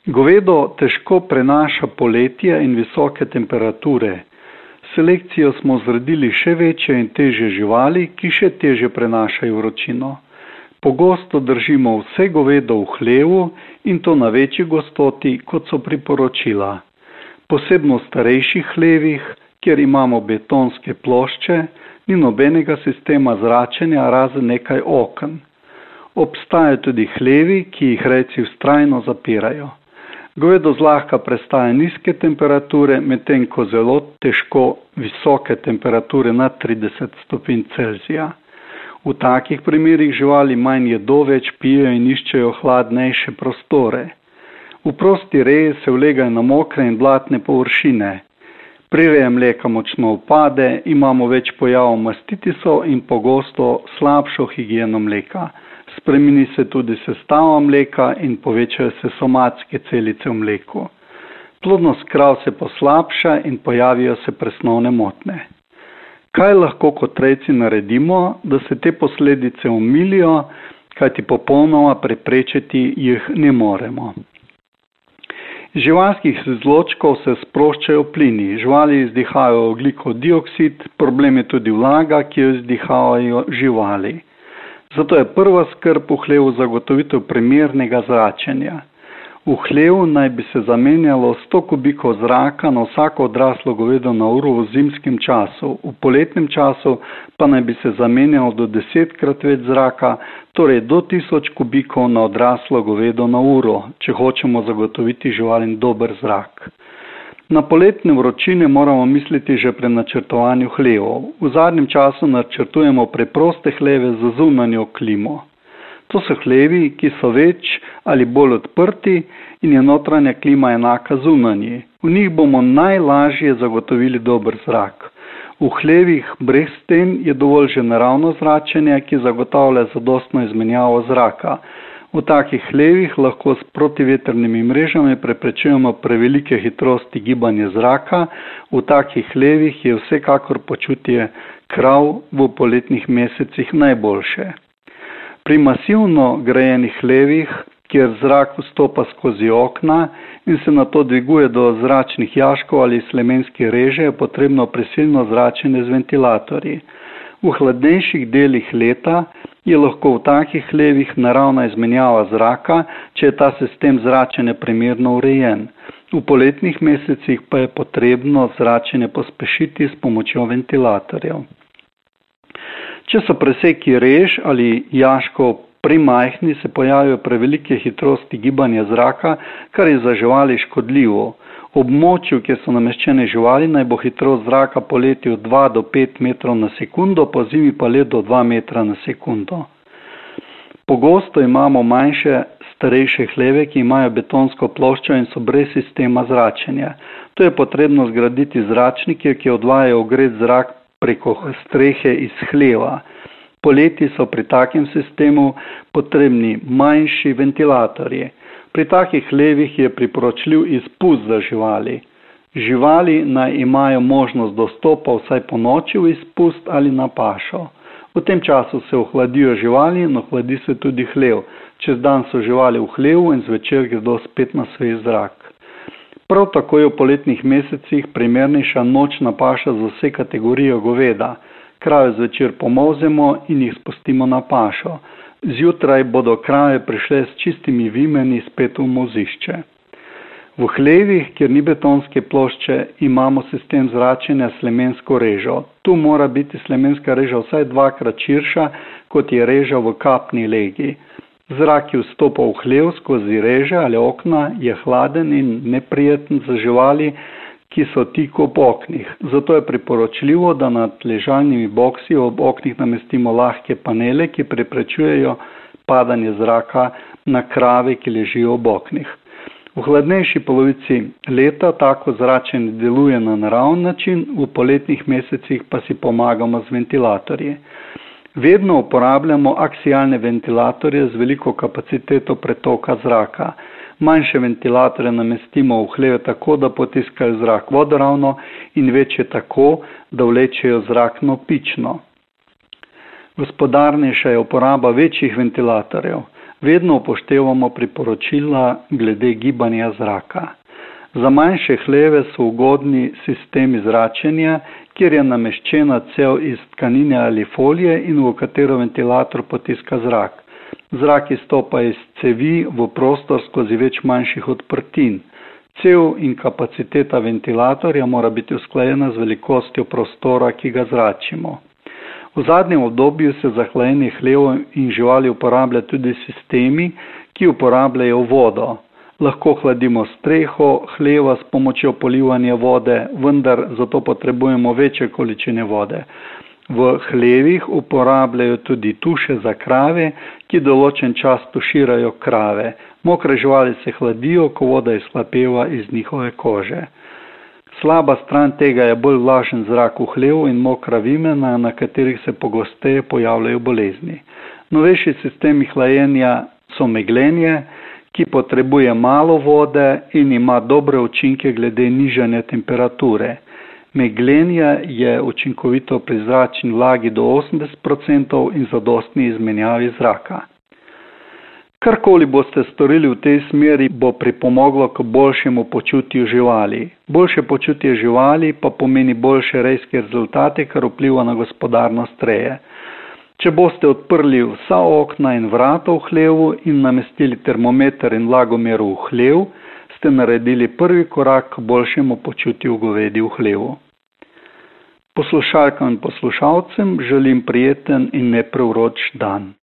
Govedo težko prenaša poletje in visoke temperature. Selekcijo smo zredili še večje in težje živali, ki še težje prenašajo vročino. Pogosto držimo vse govedo v hlevu in to na večji gostoti, kot so priporočila. Posebno v starejših hlevih, kjer imamo betonske plošče, ni nobenega sistema zračenja razen nekaj oken. Obstajajo tudi hlevi, ki jih rejci vztrajno zapirajo. Govedo zlahka prestaja nizke temperature, medtem ko zelo težko visoke temperature nad 30 stopinj Celzija. V takih primerih živali manj jedo, več pijejo in iščejo hladnejše prostore. V prosti reji se vlegajo na mokre in blatne površine. Prireja mleka močno upade, imamo več pojavov mastitisov in pogosto slabšo higieno mleka. Spremeni se tudi sestava mleka in povečajo se somatske celice v mleku. Plodnost krav se poslabša in pojavijo se presnovne motnje. Kaj lahko kot rejci naredimo, da se te posledice omilijo, kajti popolnoma preprečiti jih ne moremo? Iz živalskih izločkov se sproščajo plini, živali izdihajo ogljikov dioksid, problem je tudi vlaga, ki jo izdihavajo živali. Zato je prva skrb v hlevu zagotovitev primernega zračenja. V hlevu naj bi se zamenjalo 100 kubikov zraka na vsako odraslo govedo na uro v zimskem času, v poletnem času pa naj bi se zamenjalo do 10-krat več zraka, torej do 1000 kubikov na odraslo govedo na uro, če hočemo zagotoviti živalim dober zrak. Na poletne vročine moramo misliti že pri načrtovanju hlevov. V zadnjem času načrtujemo preproste hleve za zunanjo klimo. To so hlevi, ki so več ali bolj odprti in je notranja klima enaka zunanji. V njih bomo najlažje zagotovili dober zrak. V hlevih brez sten je dovolj že naravno zračenje, ki zagotavlja zadostno izmenjavo zraka. V takih hlevih lahko s protiveternimi mrežami preprečujemo prevelike hitrosti gibanja zraka. V takih hlevih je vsekakor počutje krav v poletnih mesecih najboljše. Pri masivno grajenih hlevih, kjer zrak vstopa skozi okna in se nato dviguje do zračnih jaškov ali slemenske reže, je potrebno prisilno zračenje z ventilatorji. V hladnejših delih leta je lahko v takih hlevih naravna izmenjava zraka, če je ta sistem zračenja primerno urejen. V poletnih mesecih pa je potrebno zračenje pospešiti s pomočjo ventilatorjev. Če so preseki rež ali jaškov premajhni, se pojavijo prevelike hitrosti gibanja zraka, kar je za živali škodljivo. V območju, kjer so nameščene živali, naj bo hitrost zraka poleti od 2 do 5 metrov na sekundo, po zimi pa le do 2 metra na sekundo. Pogosto imamo manjše, starejše hleve, ki imajo betonsko ploščo in so brez sistema zračenja. To je potrebno zgraditi zračnike, ki odvajajo ogret zrak preko strehe iz hleva. Poleti so pri takem sistemu potrebni manjši ventilatorji. Pri takih hlevih je priporočljiv izpust za živali. Živali naj imajo možnost dostopa vsaj po noči v izpust ali na pašo. V tem času se ohladijo živali in ohladi se tudi hlev. Čez dan so živali v hlevu in zvečer gredo spet na svež zrak. Prav tako je v poletnih mesecih primernejša nočna paša za vse kategorije goveda. Krave zvečer pomolzemo in jih spustimo na pašo. Zjutraj bodo krave prišle s čistimi vimeni spet v mozišče. V hlevih, kjer ni betonske plošče, imamo sistem zračenja s slemensko režo. Tu mora biti slemenska reža vsaj 2-krat širša, kot je reža v kapni legi. Zrak, ki vstopa v hlev skozi reže ali okna, je hladen in neprijeten za živali, ki so tik ob oknih. Zato je priporočljivo, da nad ležalnimi boksi ob oknih namestimo lahke panele, ki preprečujejo padanje zraka na krave, ki ležijo ob oknih. V hladnejši polovici leta tako zračenje deluje na naraven način, v poletnih mesecih pa si pomagamo z ventilatorji. Vedno uporabljamo aksialne ventilatorje z veliko kapaciteto pretoka zraka. Manjše ventilatorje namestimo v hleve tako, da potiskajo zrak vodoravno in večje tako, da vlečejo zrak navpično. Gospodarnejša je uporaba večjih ventilatorjev. Vedno upoštevamo priporočila glede gibanja zraka. Za manjše hleve so ugodni sistemi zračenja, kjer je nameščena cev iz tkanine ali folije in v katero ventilator potiska zrak. Zrak izstopa iz cevi v prostor skozi več manjših odprtin. Cev in kapaciteta ventilatorja mora biti usklajena z velikostjo prostora, ki ga zračimo. V zadnjem obdobju se za hlajenje hlevov in živali uporabljajo tudi sistemi, ki uporabljajo vodo. Lahko hladimo streho hleva s pomočjo polivanja vode, vendar zato potrebujemo večje količine vode. V hlevih uporabljajo tudi tuše za krave, ki določen čas tuširajo krave. Mokre živali se hladijo, ko voda izhlapeva iz njihove kože. Slaba stran tega je bolj vlažen zrak v hlevu in mokra vimena, na katerih se pogosteje pojavljajo bolezni. Novejši sistemi hlajenja so meglenje, ki potrebuje malo vode in ima dobre učinke glede nižanja temperature. Meglenje je učinkovito pri zračni vlagi do 80% in zadostni izmenjavi zraka. Karkoli boste storili v tej smeri, bo pripomoglo k boljšemu počutju živali. Boljše počutje živali pa pomeni boljše rejske rezultate, kar vpliva na gospodarnost reje. Če boste odprli vsa okna in vrata v hlevu in namestili termometer in vlagomer v hlev, ste naredili prvi korak k boljšemu počutju govedi v hlevu. Poslušalkam in poslušalcem želim prijeten in nepreuroč dan.